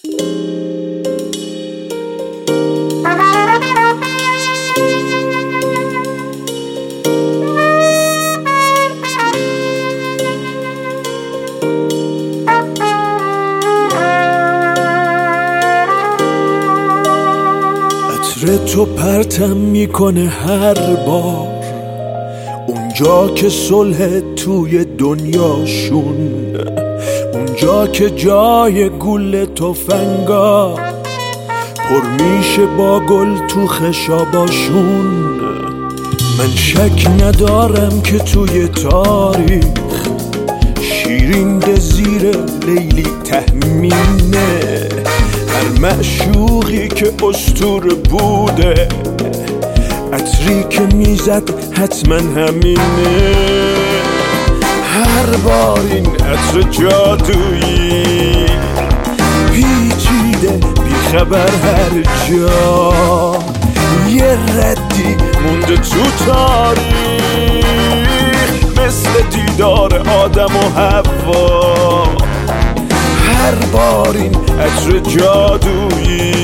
عطر تو پرتم میکنه هر بار اونجا که صلح توی دنیاشون، اونجا که جای گل تفنگا پر میشه با گل تو خشاباشون. من شک ندارم که توی تاریخ شیرین زیر لیلی تهمینه، هر معشوقی که اسطوره بوده عطری که میزد حتما همینه. هر بار این عطر جادویی پیچیده بیخبر هر جا، یه ردی مونده تو تاریخ مثل دیدار آدم و حوا. هر بار این عطر جادویی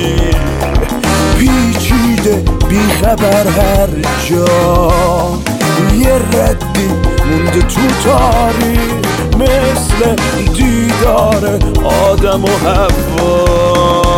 پیچیده بیخبر هر جا، یه ردی مونده تو تاریخ مثل دیدار آدم و حوا.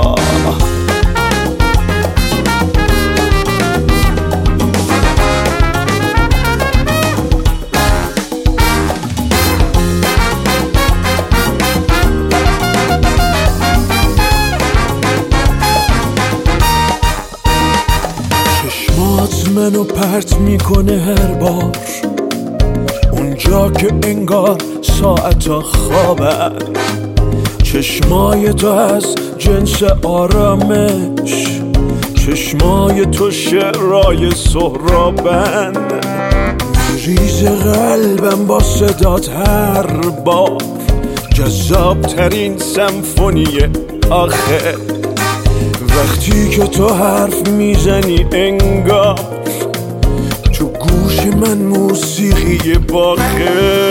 منو پرت میکنه هر بار اونجا که انگار ساعتا خوابن، چشمای تو از جنس آرامش، چشمای تو شعرای سهرابن. ریز قلبم با صدات هر بار جذاب ترین سمفونی آخر، وقتی که تو حرف میزنی انگار تو گوش من موسیقی باخه.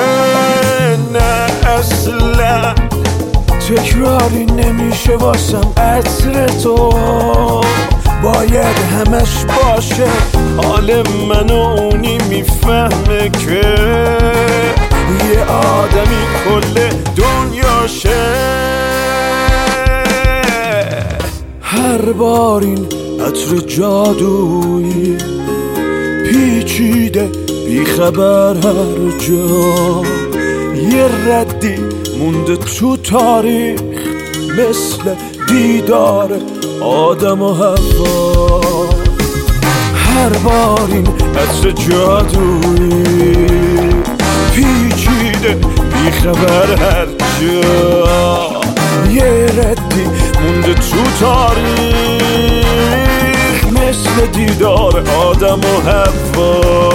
نه اصلا تکراری نمیشه واسم عطر تو، باید همش باشه حال من و اونی میفهمه که یه آدمی کل دنیاشه. هر بار این عطر جادویی پیچیده بیخبر هر جا، یه ردی مونده تو تاریخ مثل دیدار آدم و حوا. هر بار این عطر جادویی پیچیده بیخبر هر جا، یه ردی مونده تو تاریخ مثل دیدار آدم و حوا.